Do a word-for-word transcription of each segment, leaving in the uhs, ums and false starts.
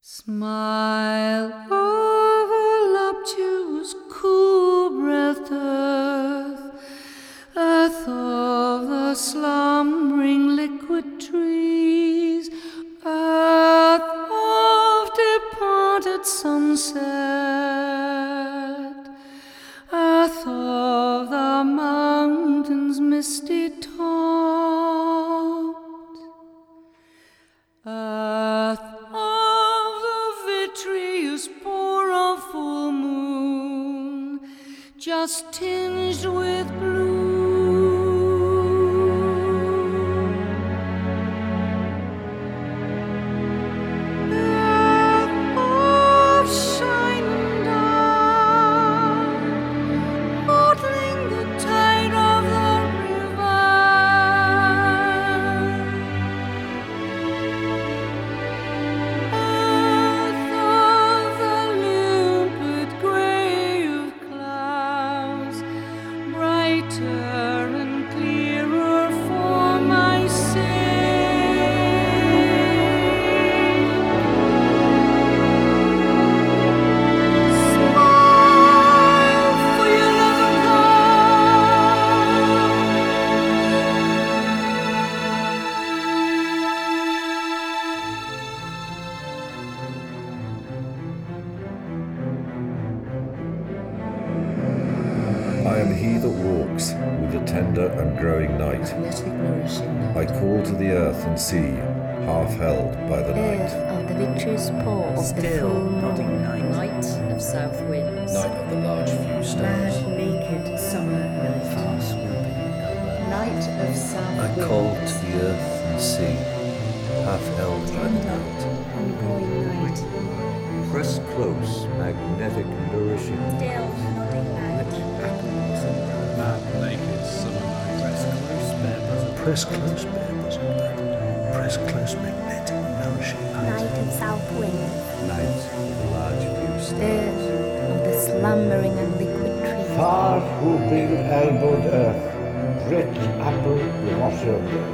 Smile over voluptuous, cool-breathed earth, earth of the slumbering liquid trees, earth of departed sunset, earth of the mountains misty topped, earth of the vitreous pour of full moon, just tinged with blue. Earth of shine and dark, mottling the tide of the river. Earth of the limpid grey of clouds, brighter and clearer for my sake. Smile, for your love will I am he that walks with the tender and growing night. Magnetic nourishing I night. call to the earth and sea, half held by the Earth night. of the vitreous pour of the Still full nodding moon. night. Night of south winds. Night of the large few stars. Mad, naked summer night. Fast swooping elbow. Night of south I winds. call to the earth and sea, half held by the night. And growing night. Press close, magnetic, nourishing. Still nodding night. Mad, naked summer night. Press close, bare bosom. Press close, bare bosom night. Press close, magnetic, nourishing night. Night of south wind. Night of the large few stars. Earth of the slumbering and liquid trees. Far swooping elbowed earth, rich apple blossom earth.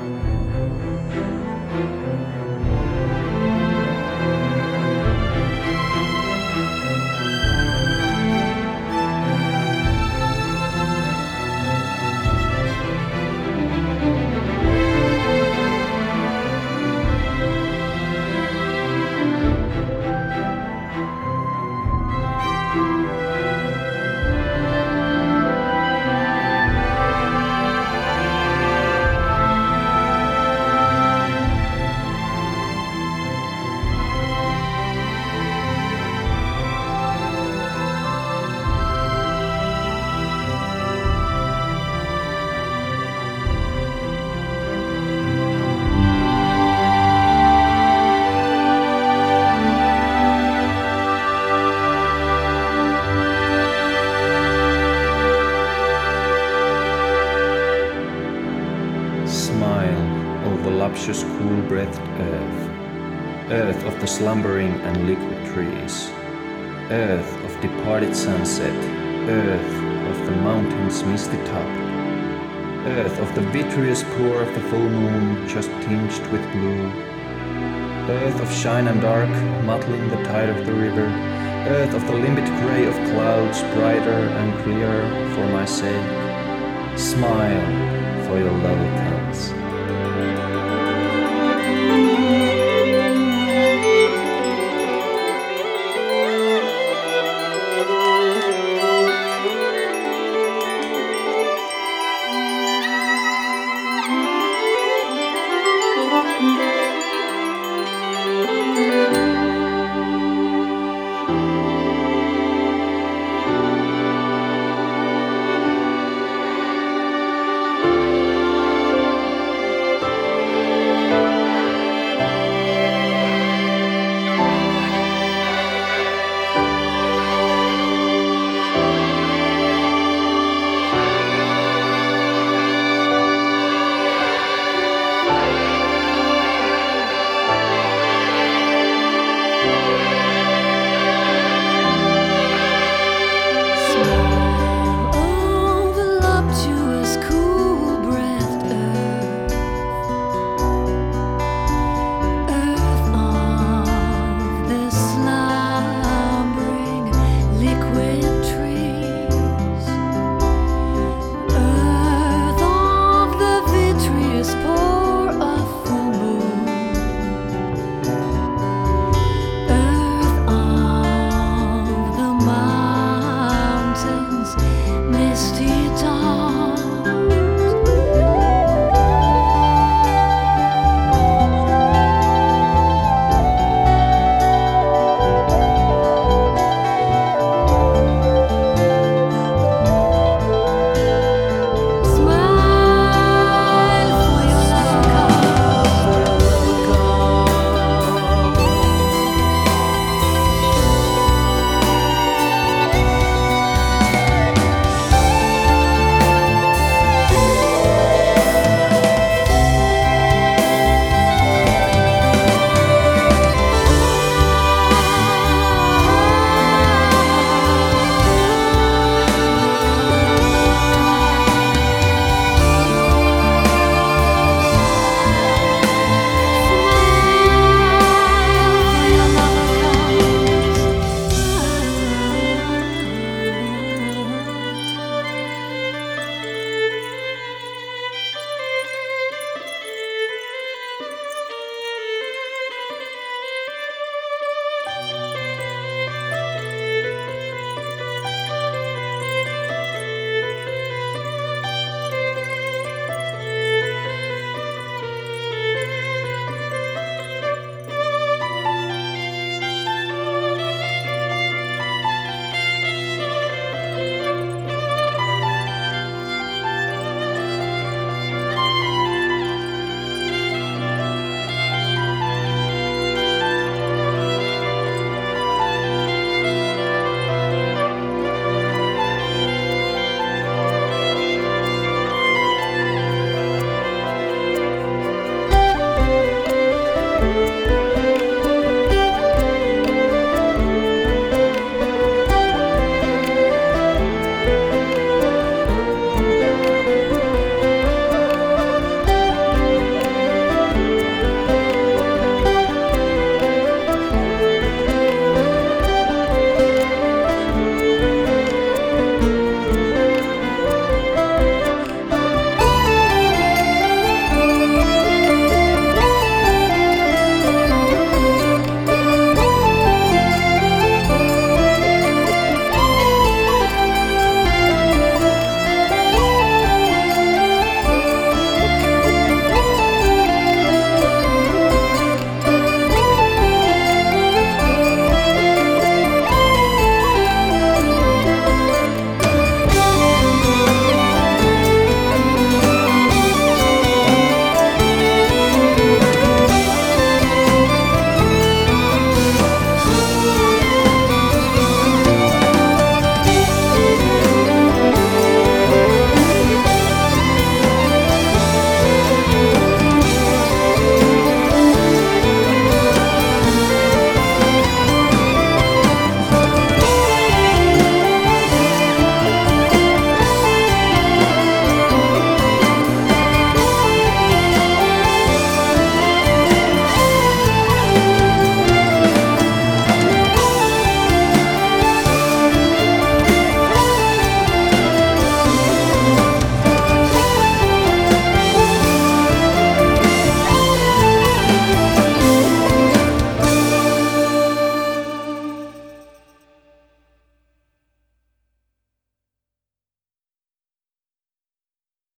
Smile, O voluptuous, cool-breathed earth, earth of the slumbering and liquid trees, earth of departed sunset, earth of the mountains misty top, earth of the vitreous pour of the full moon just tinged with blue, earth of shine and dark, mottling the tide of the river, earth of the limpid grey of clouds, brighter and clearer for my sake. Smile, for your love will come.